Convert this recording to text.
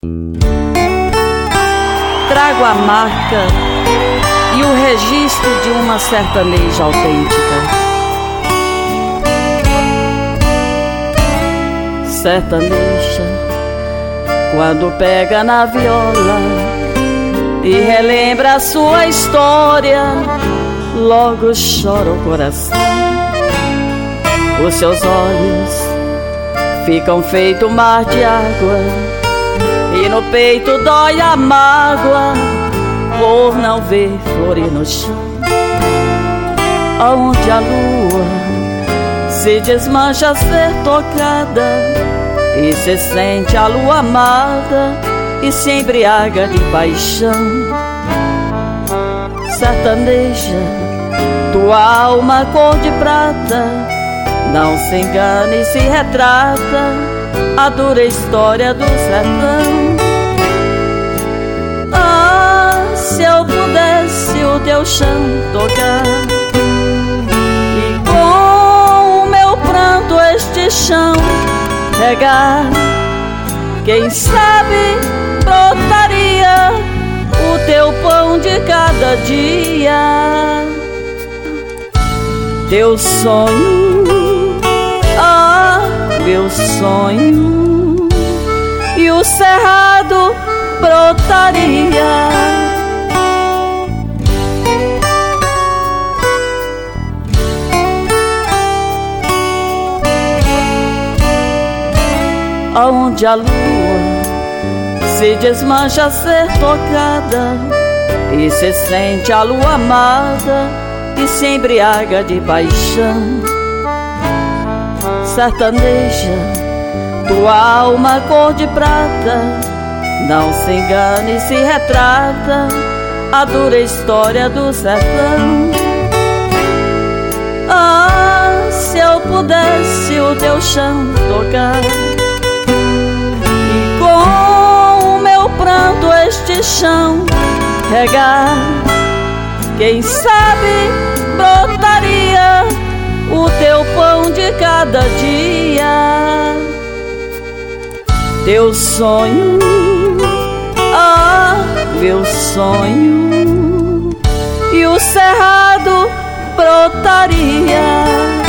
Trago a marca e o registro de uma sertaneja autêntica. Sertaneja, quando pega na viola e relembra a sua história, logo chora o coração. Os seus olhos ficam feito mar de água e no peito dói a mágoa por não ver florir no chão. Aonde a lua se desmancha a ser tocada e se sente a lua amada e se embriaga de paixão. Sertaneja, tua alma cor de prata, não se engane e se retrata a dura história do sertão. Ah, se eu pudesse o teu chão tocar e com o meu pranto este chão regar, quem sabe brotaria o teu pão de cada dia. Teu sonho, ah, meu sonho, e o cerrado brotaria. Aonde a lua se desmancha a ser tocada e se sente a lua amada e se embriaga de paixão. Sertaneja, tua alma cor de prata, não se engane e se retrata a dura história do sertão. Ah, se eu pudesse o teu chão tocar e com o meu pranto este chão regar, quem sabe brotaria o teu pão de cada dia. Teu sonho, ah, meu sonho, e o cerrado brotaria.